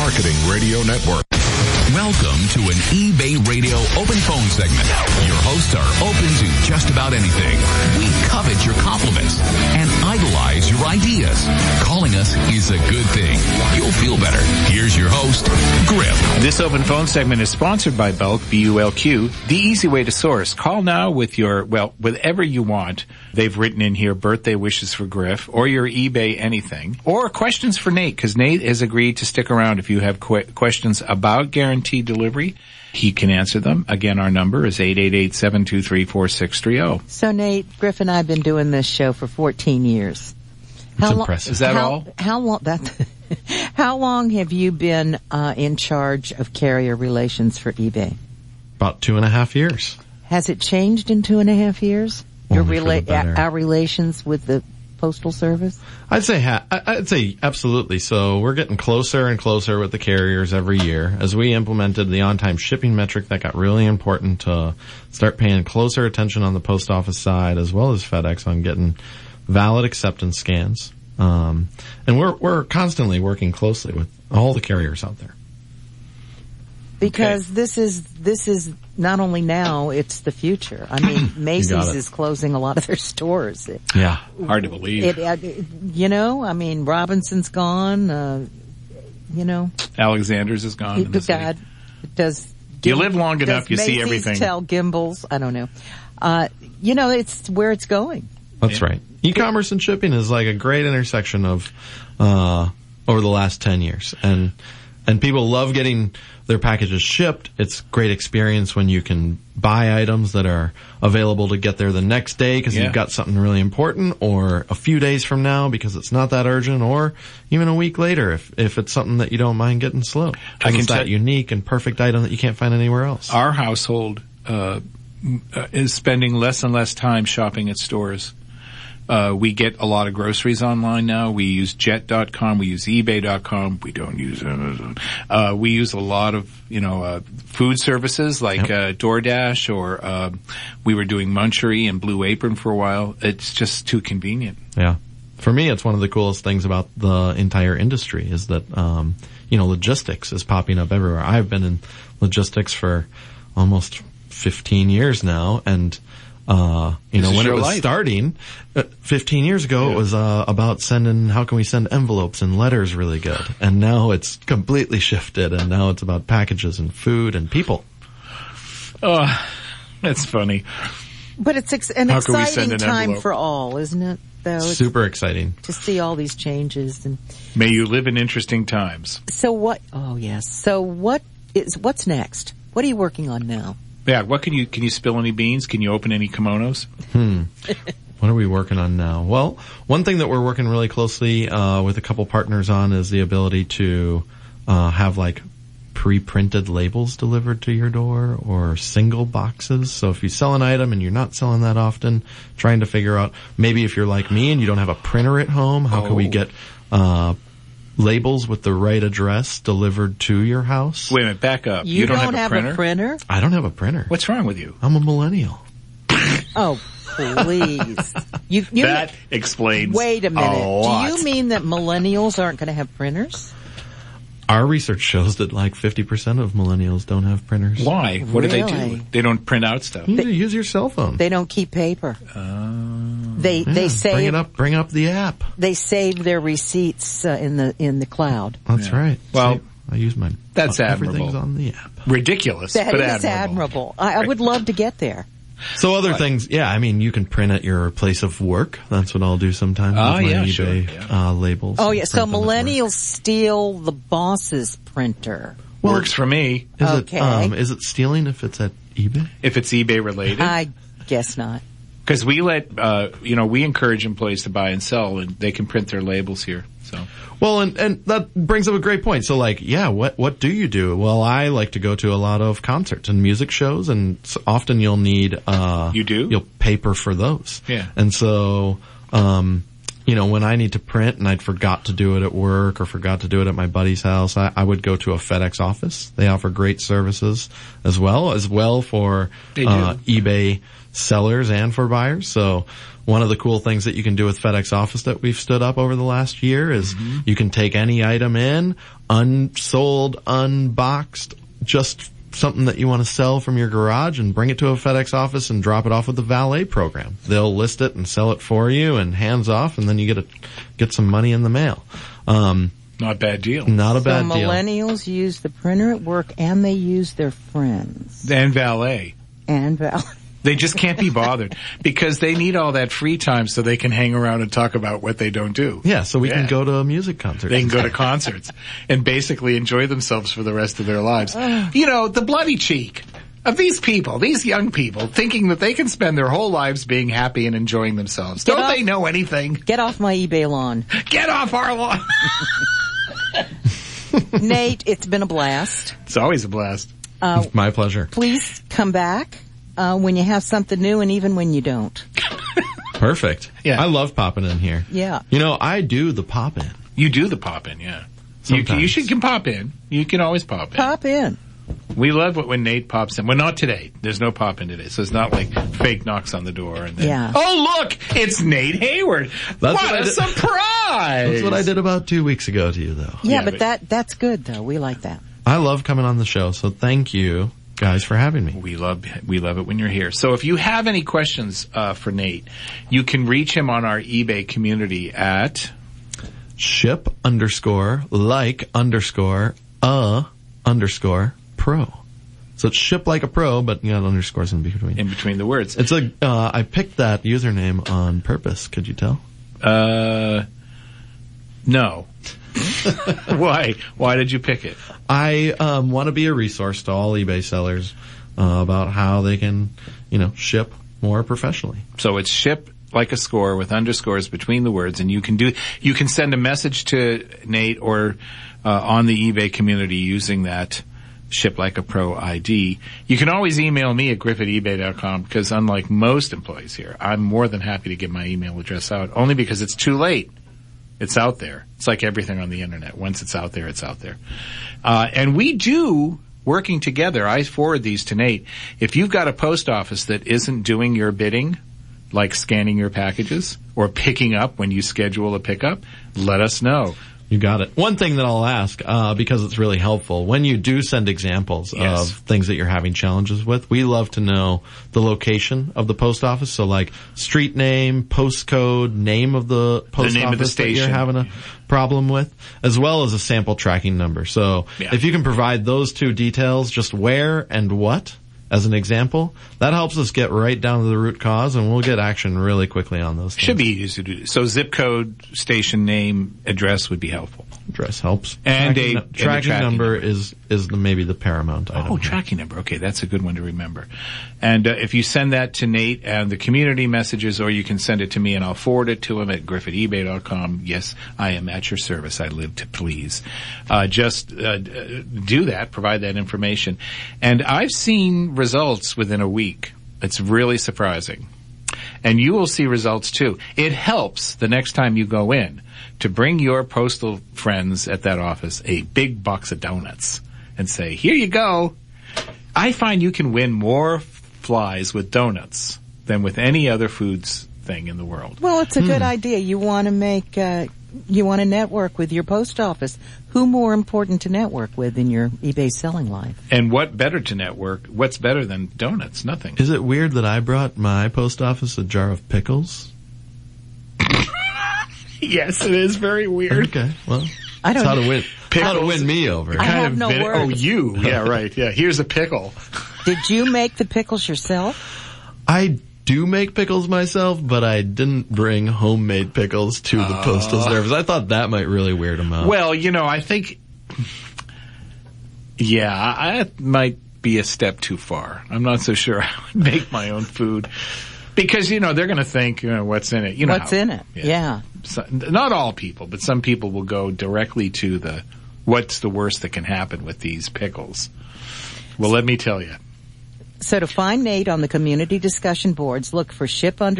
Marketing Radio Network. Welcome to an eBay Radio open phone segment. Your hosts are open to just about anything. We covet your compliments and idolize your ideas. Calling us is a good thing. You'll feel better. Here's your host, Griff. This open phone segment is sponsored by Bulk, B-U-L-Q, the easy way to source. Call now with your, whatever you want. They've written in here birthday wishes for Griff, or your eBay anything, or questions for Nate, because Nate has agreed to stick around if you have questions about guaranteed delivery. He can answer them. Again, our number is 888-723-4630. So, Nate, Griff and I have been doing this show for 14 years. That's impressive. Is that all? How long have you been in charge of carrier relations for eBay? About 2.5 years. Has it changed in 2.5 years? Only for the better. Our relations with the Postal Service? I'd say absolutely. So we're getting closer and closer with the carriers every year. As we implemented the on-time shipping metric, that got really important to start paying closer attention on the post office side as well as FedEx on getting valid acceptance scans. And we're constantly working closely with all the carriers out there. Because this is not only now, it's the future. I mean, Macy's is closing a lot of their stores. Yeah. Hard to believe. Robinson's gone, Alexander's is gone. You live long enough, you see everything. Tell Gimbals, I don't know. It's where it's going. That's right. E-commerce and shipping is like a great intersection of, over the last 10 years. And people love getting their packages shipped. It's great experience when you can buy items that are available to get there the next day because you've got something really important, or a few days from now because it's not that urgent, or even a week later if it's something that you don't mind getting slow. It's that unique and perfect item that you can't find anywhere else. Our household is spending less and less time shopping at stores. We get a lot of groceries online now. We use Jet.com. We use eBay.com. We don't use Amazon. We use a lot of, food services like DoorDash, or we were doing Munchery and Blue Apron for a while. It's just too convenient. Yeah. For me, it's one of the coolest things about the entire industry is that, logistics is popping up everywhere. I've been in logistics for almost 15 years now, and when it was starting 15 years ago, it was about how can we send envelopes and letters really good. And now it's completely shifted, and now it's about packages and food and people. Oh, that's funny. But it's an exciting time for all, isn't it? Though super exciting to see all these changes. And may you live in interesting times. So what? Oh yes. So what's next? What are you working on now? Yeah, can you spill any beans? Can you open any kimonos? What are we working on now? Well, one thing that we're working really closely with a couple partners on is the ability to have like pre-printed labels delivered to your door, or single boxes. So if you sell an item and you're not selling that often, trying to figure out maybe if you're like me and you don't have a printer at home, how can we get labels with the right address delivered to your house? Wait a minute, back up. You don't have a printer? I don't have a printer. What's wrong with you? I'm a millennial. Oh, please. That explains. Wait a minute. A lot. Do you mean that millennials aren't going to have printers? Our research shows that like 50% of millennials don't have printers. Why? What do they do? They don't print out stuff. You use your cell phone. They don't keep paper. They save. Bring up the app. They save their receipts in the cloud. That's right. Well, I use mine. That's admirable. Everything's on the app. Ridiculous, but admirable. Admirable. I would love to get there. So other things, you can print at your place of work. That's what I'll do sometimes with my eBay labels. Oh, yeah. So millennials steal the boss's printer. Well, works for me. Is it stealing if it's at eBay? If it's eBay related? I guess not. Because we we encourage employees to buy and sell, and they can print their labels here. So. Well, and that brings up a great point. So what do you do? Well, I like to go to a lot of concerts and music shows, and often you'll need, you'll paper for those. Yeah. And so, when I need to print and I'd forgot to do it at work or forgot to do it at my buddy's house, I would go to a FedEx office. They offer great services as well for, eBay sellers and for buyers. So one of the cool things that you can do with FedEx Office that we've stood up over the last year is you can take any item in, unsold, unboxed, just something that you want to sell from your garage, and bring it to a FedEx Office and drop it off with the valet program. They'll list it and sell it for you and hands off, and then you get some money in the mail. Not a bad deal. Not a bad deal. Millennials use the printer at work, and they use their friends. And valet. They just can't be bothered because they need all that free time so they can hang around and talk about what they don't do. Yeah, so we can go to a music concert. They can go to concerts and basically enjoy themselves for the rest of their lives. You know, the bloody cheek of these people, these young people, thinking that they can spend their whole lives being happy and enjoying themselves. Don't they know anything? Get off my eBay lawn. Get off our lawn. Nate, it's been a blast. It's always a blast. My pleasure. Please come back when you have something new, and even when you don't. Perfect. Yeah. I love popping in here. Yeah. You know, I do the pop-in. You do the pop-in, yeah. You can pop in. You can always pop in. Pop in. We love it when Nate pops in. Well, not today. There's no pop in today. So it's not like fake knocks on the door and then, oh, look, it's Nate Hayward. What a surprise. That's what I did about 2 weeks ago to you, though. Yeah, but that's good, though. We like that. I love coming on the show, so thank you guys for having me. We love it when you're here. So if you have any questions for Nate, you can reach him on our eBay community at ship_like_pro. So it's ship like a pro, but you got underscores in between. In between the words. It's I picked that username on purpose. Could you tell? No. Why? Why did you pick it? I want to be a resource to all eBay sellers about how they can, ship more professionally. So it's ship like a score with underscores between the words, and you can send a message to Nate or on the eBay community using that Ship Like a Pro ID. You can always email me at griff@ebay.com because unlike most employees here, I'm more than happy to give my email address out, only because it's too late. It's out there. It's like everything on the internet. Once it's out there, it's out there. And we do, working together, I forward these to Nate. If you've got a post office that isn't doing your bidding, like scanning your packages or picking up when you schedule a pickup, let us know. You got it. One thing that I'll ask, because it's really helpful, when you do send examples of things that you're having challenges with, we love to know the location of the post office. So like street name, postcode, name of the post office that you're having a problem with, as well as a sample tracking number. So if you can provide those two details, just where and what, as an example, that helps us get right down to the root cause, and we'll get action really quickly on those things. Should be easy to do. So zip code, station name, address would be helpful. Address helps. And tracking number is maybe the paramount item. Oh, tracking number. Okay, that's a good one to remember. And if you send that to Nate and the community messages, or you can send it to me and I'll forward it to him at griff@ebay.com. Yes, I am at your service. I live to please. Just do that, provide that information. And I've seen results within a week. It's really surprising. And you will see results too. It helps the next time you go in to bring your postal friends at that office a big box of donuts and say, here you go. I find you can win more flies with donuts than with any other foods thing in the world. Well, it's a good idea. You want to you want to network with your post office. Who more important to network with in your eBay selling life? And what's better than donuts? Nothing. Is it weird that I brought my post office a jar of pickles? Yes, it is very weird. Okay, well, that's how to win me over. I have no words. Oh, you? Yeah, right. Yeah, here's a pickle. Did you make the pickles yourself? I do make pickles myself, but I didn't bring homemade pickles to the postal service. I thought that might really weird them out. Well, I think, I might be a step too far. I'm not so sure I would make my own food. Because, they're going to think, what's in it? What's in it? Yeah. So, not all people, but some people will go directly to what's the worst that can happen with these pickles. Well, let me tell you. So to find Nate on the community discussion boards, look for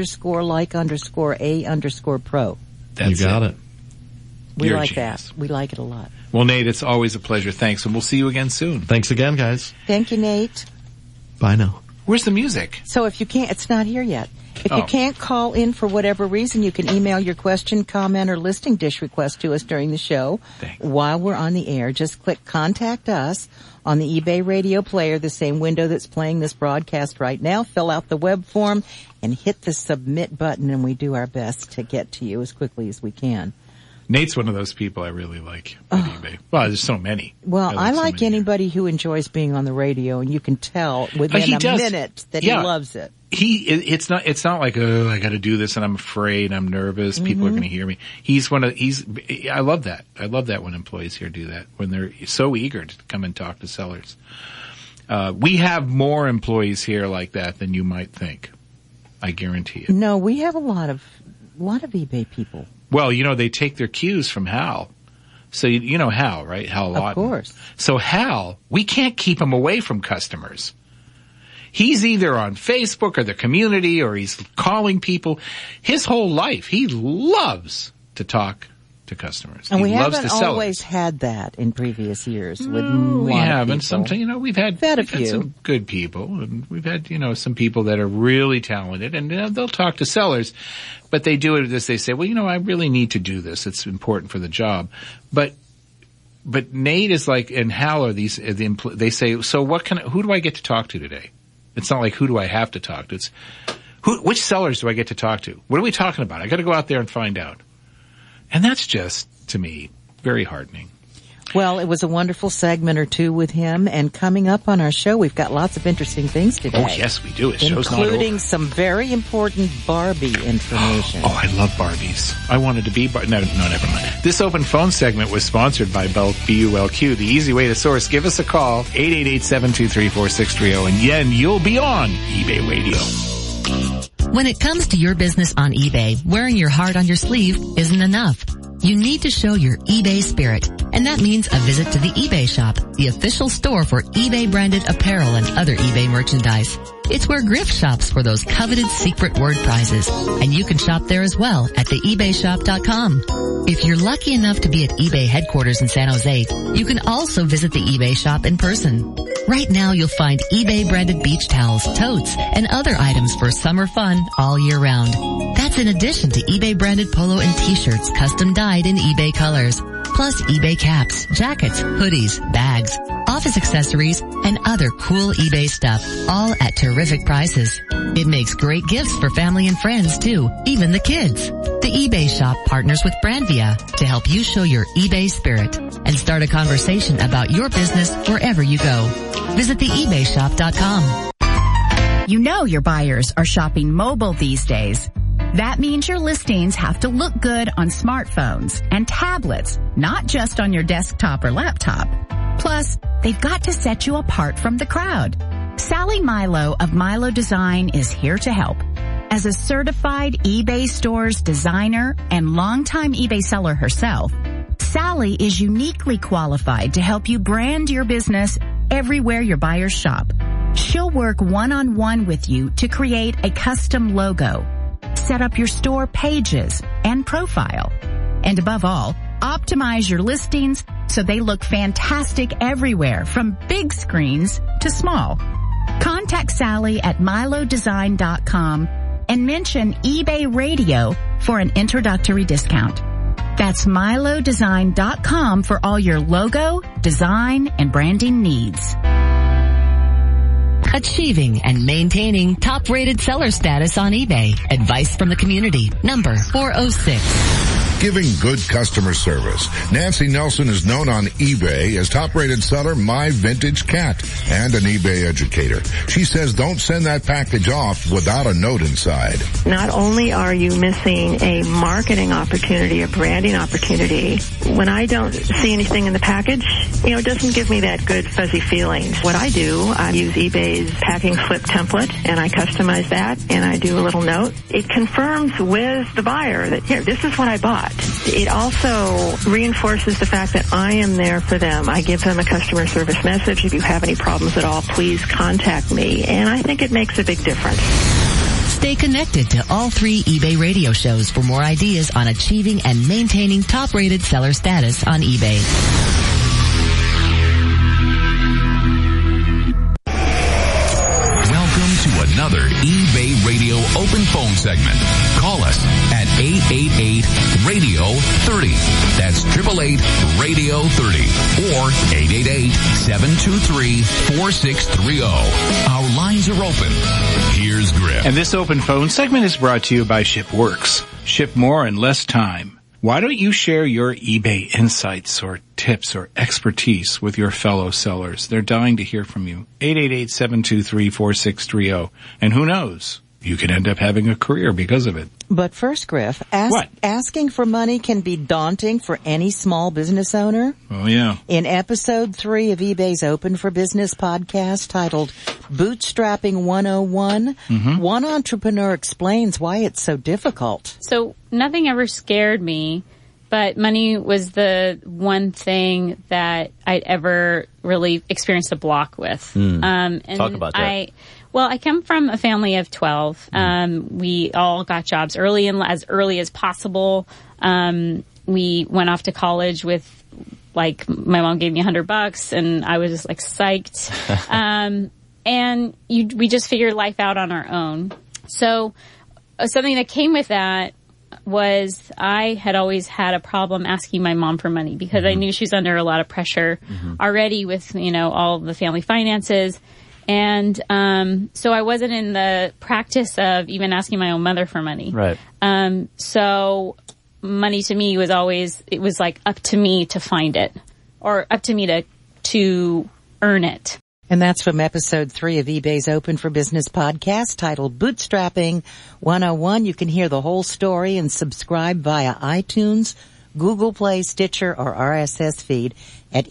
ship_like_a_pro. That's you got it. We like that. We like it a lot. Well, Nate, it's always a pleasure. Thanks, and we'll see you again soon. Thanks again, guys. Thank you, Nate. Bye now. Where's the music? So if you can't, it's not here yet. If you can't call in for whatever reason, you can email your question, comment, or listing dish request to us during the show. While we're on the air. Just click Contact Us on the eBay Radio Player, the same window that's playing this broadcast right now. Fill out the web form and hit the Submit button, and we do our best to get to you as quickly as we can. Nate's one of those people I really like at eBay. Well, there's so many. Well, I like anybody who enjoys being on the radio, and you can tell within a minute that he loves it. It's not like, oh, I got to do this and I'm afraid, I'm nervous, people are going to hear me. I love that. I love that when employees here do that, when they're so eager to come and talk to sellers. We have more employees here like that than you might think. I guarantee it. No, we have a lot of eBay people. Well, they take their cues from Hal. So you know Hal, right? Hal Lawton. Of course. So Hal, we can't keep him away from customers. He's either on Facebook or the community, or he's calling people. His whole life, he loves to talk to customers. And we loves haven't always had that in previous years. We haven't. Sometimes, we've had few. Some good people, and we've had, some people that are really talented, and they'll talk to sellers, but they do it as they say, well, I really need to do this. It's important for the job. But Nate is like, and Hal are they say, so who do I get to talk to today? It's not like, who do I have to talk to? It's which sellers do I get to talk to? What are we talking about? I got to go out there and find out. And that's just, to me, very heartening. Well, it was a wonderful segment or two with him, and coming up on our show, we've got lots of interesting things today. Oh, yes, we do. Including some very important Barbie information. Oh, I love Barbies. I wanted to be No, never mind. This open phone segment was sponsored by BULQ. The easy way to source. Give us a call, 888-723-4630, and then you'll be on eBay Radio. When it comes to your business on eBay, wearing your heart on your sleeve isn't enough. You need to show your eBay spirit, and that means a visit to the eBay shop, the official store for eBay-branded apparel and other eBay merchandise. It's where Griff shops for those coveted secret word prizes, and you can shop there as well at theebayshop.com. If you're lucky enough to be at eBay headquarters in San Jose, you can also visit the eBay shop in person. Right now you'll find eBay-branded beach towels, totes, and other items for summer fun all year round. That's in addition to eBay-branded polo and t-shirts custom dyed in eBay colors. Plus eBay caps, jackets, hoodies, bags, office accessories, and other cool eBay stuff, all at terrific prices. It makes great gifts for family and friends too, even the kids. The eBay shop partners with Brandvia to help you show your eBay spirit and start a conversation about your business wherever you go. Visit theebayshop.com. You know your buyers are shopping mobile these days. That means your listings have to look good on smartphones and tablets, not just on your desktop or laptop. Plus, they've got to set you apart from the crowd. Sally Milo of Milo Design is here to help. As a certified eBay Stores designer and longtime eBay seller herself, Sally is uniquely qualified to help you brand your business everywhere your buyers shop. She'll work one-on-one with you to create a custom logo, set up your store pages and profile, and above all, optimize your listings so they look fantastic everywhere, from big screens to small. Contact Sally at milodesign.com and mention eBay Radio for an introductory discount. That's milodesign.com for all your logo, design, and branding needs. Achieving and maintaining top-rated seller status on eBay. Advice from the community. Number 406. Giving good customer service. Nancy Nelson is known on eBay as top-rated seller My Vintage Cat and an eBay educator. She says don't send that package off without a note inside. Not only are you missing a marketing opportunity, a branding opportunity, when I don't see anything in the package, it doesn't give me that good fuzzy feeling. What I do, I use eBay's packing slip template and I customize that and I do a little note. It confirms with the buyer that, here, this is what I bought. It also reinforces the fact that I am there for them. I give them a customer service message. If you have any problems at all, please contact me. And I think it makes a big difference. Stay connected to all 3 eBay radio shows for more ideas on achieving and maintaining top-rated seller status on eBay. Welcome to phone segment. Call us at 888-RADIO-30. That's 888-RADIO-30 or 888-723-4630. Our lines are open. Here's Griff. And this open phone segment is brought to you by ShipWorks. Ship more in less time. Why don't you share your eBay insights or tips or expertise with your fellow sellers? They're dying to hear from you. 888-723-4630. And who knows? You could end up having a career because of it. But first, Griff, asking for money can be daunting for any small business owner. Oh, yeah. In episode 3 of eBay's Open for Business podcast titled Bootstrapping 101, one entrepreneur explains why it's so difficult. So nothing ever scared me, but money was the one thing that I'd ever really experienced a block with. And talk about that. Well, I come from a family of 12. We all got jobs as early as possible. We went off to college with, like, my mom gave me $100 and I was just like psyched. We just figured life out on our own. So something that came with that was I had always had a problem asking my mom for money because I knew she was under a lot of pressure already with, all the family finances. And so I wasn't in the practice of even asking my own mother for money. Right. So money to me was always, it was like up to me to find it or up to me to earn it. And that's from episode 3 of eBay's Open for Business podcast titled Bootstrapping 101. You can hear the whole story and subscribe via iTunes, Google Play, Stitcher, or RSS feed at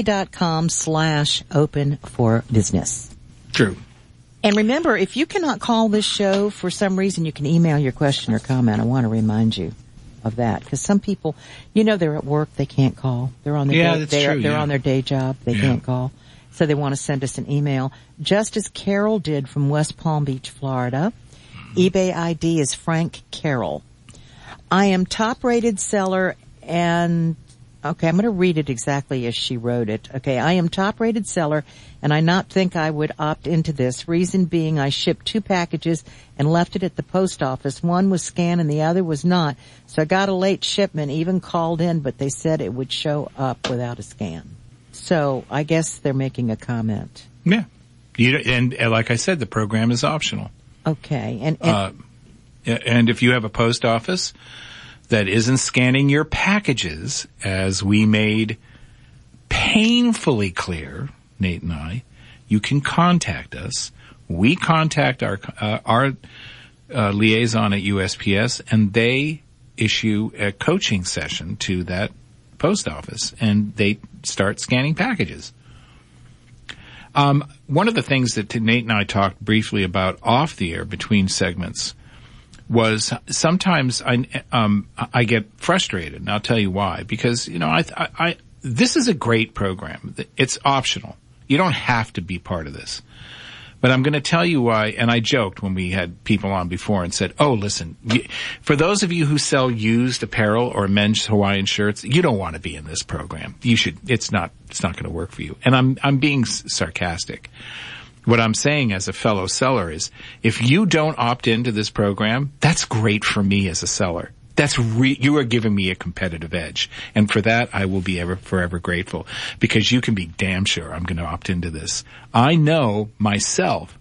ebay.com/open-for-business. True. And remember, if you cannot call this show for some reason, you can email your question or comment. I want to remind you of that because some people, they're at work, they can't call. They're on their they're on their day job, they can't call. So they want to send us an email, just as Carol did from West Palm Beach, Florida. eBay ID is Frank Carroll. I am top-rated seller and... Okay, I'm going to read it exactly as she wrote it. Okay, I am top-rated seller, and I not think I would opt into this. Reason being, I shipped 2 packages and left it at the post office. One was scanned and the other was not. So I got a late shipment, even called in, but they said it would show up without a scan. So I guess they're making a comment. Yeah. And like I said, the program is optional. Okay. And if you have a post office that isn't scanning your packages, as we made painfully clear, Nate and I, you can contact us. We contact our liaison at USPS, and they issue a coaching session to that post office, and they start scanning packages. One of the things that Nate and I talked briefly about off the air between segments was sometimes I get frustrated, and I'll tell you why. Because this is a great program. It's optional. You don't have to be part of this. But I'm going to tell you why. And I joked when we had people on before and said, "Oh, listen, for those of you who sell used apparel or men's Hawaiian shirts, you don't want to be in this program. You should. It's not going to work for you." And I'm being sarcastic. What I'm saying as a fellow seller is, if you don't opt into this program, that's great for me as a seller. You are giving me a competitive edge. And for that, I will be forever grateful, because you can be damn sure I'm going to opt into this. I know myself,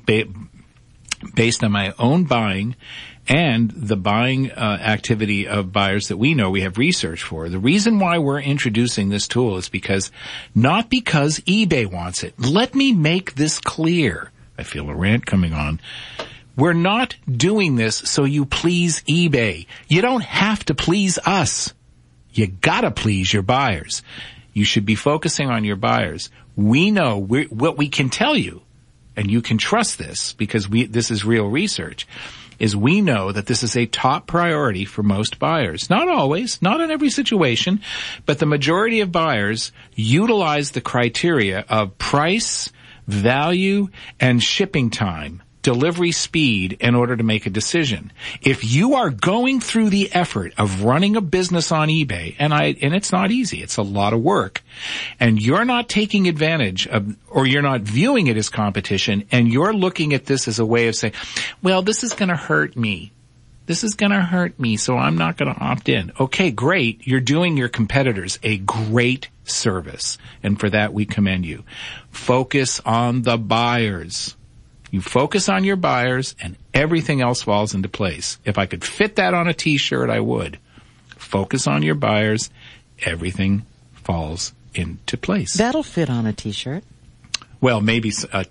based on my own buying and the buying activity of buyers that we know we have research for. The reason why we're introducing this tool is not because eBay wants it. Let me make this clear. I feel a rant coming on. We're not doing this so you please eBay. You don't have to please us. You gotta please your buyers. You should be focusing on your buyers. We know what we can tell you, and you can trust this because this is real research, is we know that this is a top priority for most buyers. Not always, not in every situation, but the majority of buyers utilize the criteria of price, value, and shipping time delivery speed in order to make a decision. If you are going through the effort of running a business on eBay, and it's not easy, it's a lot of work, and you're not taking advantage of, or you're not viewing it as competition, and you're looking at this as a way of saying, well, this is going to hurt me. This is going to hurt me, so I'm not going to opt in. Okay, great. You're doing your competitors a great service, and for that we commend you. Focus on the buyers. You focus on your buyers and everything else falls into place. If I could fit that on a t-shirt, I would. Focus on your buyers. Everything falls into place. That'll fit on a t-shirt. Well, maybe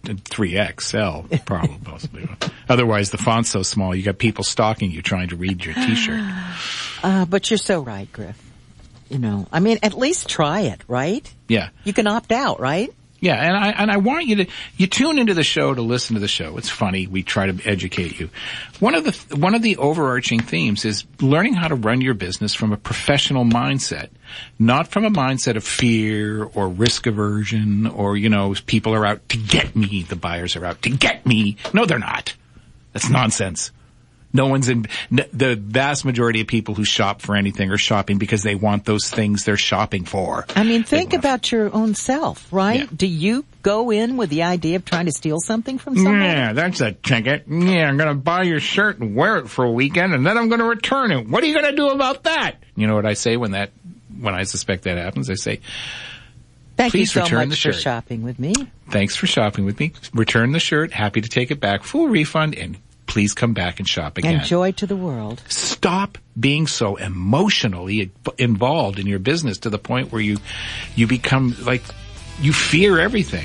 3XL, probably. Otherwise, the font's so small, you got people stalking you trying to read your t-shirt. But you're so right, Griff. You know, I mean, at least try it, right? Yeah. You can opt out, right? Yeah, and I want you tune into the show to listen to the show. It's funny. We try to educate you. One of the overarching themes is learning how to run your business from a professional mindset, not from a mindset of fear or risk aversion or, people are out to get me. The buyers are out to get me. No, they're not. That's nonsense. No one's the vast majority of people who shop for anything are shopping because they want those things they're shopping for. I mean, think about your own self, right? Yeah. Do you go in with the idea of trying to steal something from somebody? Yeah, that's a ticket. Yeah, I'm going to buy your shirt and wear it for a weekend and then I'm going to return it. What are you going to do about that? You know what I say when I suspect that happens? I say, Thank Please you so return much the shirt. for shopping with me. Thanks for shopping with me. Return the shirt. Happy to take it back. Full refund and please come back and shop again. And joy to the world. Stop being so emotionally involved in your business to the point where you become like, you fear everything.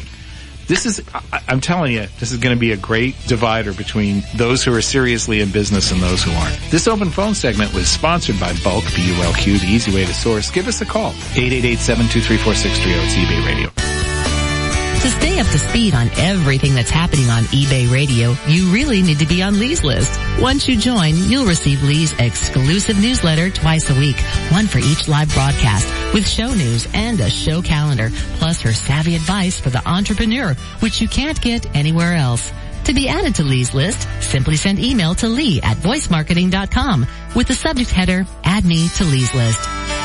I'm telling you, this is going to be a great divider between those who are seriously in business and those who aren't. This open phone segment was sponsored by Bulk, B-U-L-Q, the easy way to source. Give us a call, 888-723-4630. It's eBay Radio. To stay up to speed on everything that's happening on eBay Radio, you really need to be on Lee's list. Once you join, you'll receive Lee's exclusive newsletter twice a week, one for each live broadcast, with show news and a show calendar, plus her savvy advice for the entrepreneur, which you can't get anywhere else. To be added to Lee's list, simply send email to lee@voicemarketing.com with the subject header, Add Me to Lee's List.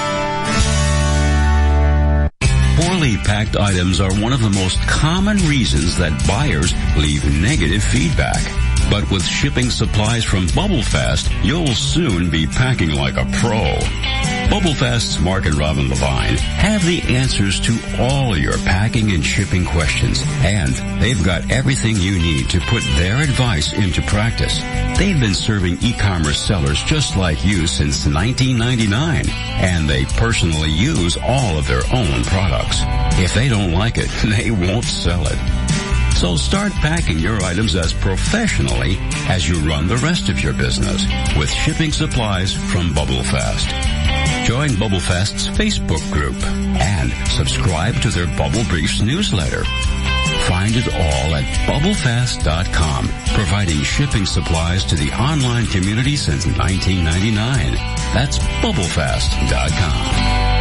Poorly packed items are one of the most common reasons that buyers leave negative feedback. But with shipping supplies from BubbleFast, you'll soon be packing like a pro. BubbleFast's Mark and Robin Levine have the answers to all your packing and shipping questions, and they've got everything you need to put their advice into practice. They've been serving e-commerce sellers just like you since 1999, and they personally use all of their own products. If they don't like it, they won't sell it. So start packing your items as professionally as you run the rest of your business with shipping supplies from BubbleFast. Join BubbleFast's Facebook group and subscribe to their Bubble Briefs newsletter. Find it all at BubbleFast.com, providing shipping supplies to the online community since 1999. That's BubbleFast.com.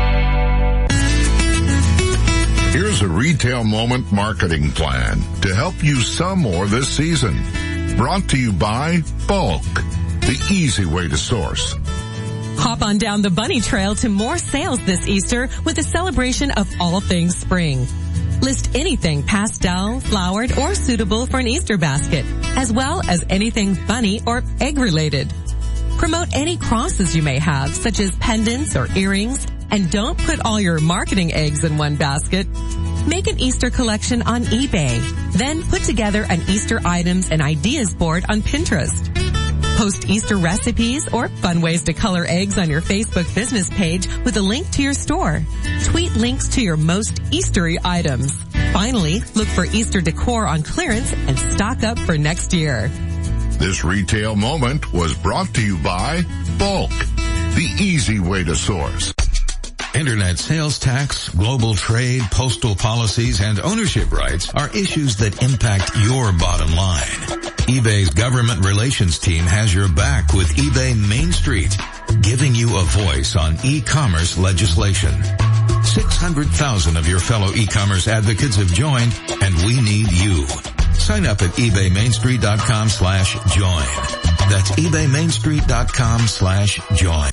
Here's a Retail Moment marketing plan to help you sell more this season. Brought to you by Bulk, the easy way to source. Hop on down the bunny trail to more sales this Easter with a celebration of all things spring. List anything pastel, flowered, or suitable for an Easter basket, as well as anything bunny or egg related. Promote any crosses you may have, such as pendants or earrings, and don't put all your marketing eggs in one basket. Make an Easter collection on eBay. Then put together an Easter items and ideas board on Pinterest. Post Easter recipes or fun ways to color eggs on your Facebook business page with a link to your store. Tweet links to your most Eastery items. Finally, look for Easter decor on clearance and stock up for next year. This Retail Moment was brought to you by Bulk, the easy way to source. Internet sales tax, global trade, postal policies, and ownership rights are issues that impact your bottom line. eBay's government relations team has your back with eBay Main Street, giving you a voice on e-commerce legislation. 600,000 of your fellow e-commerce advocates have joined, and we need you. Sign up at ebaymainstreet.com/join. That's ebaymainstreet.com/join.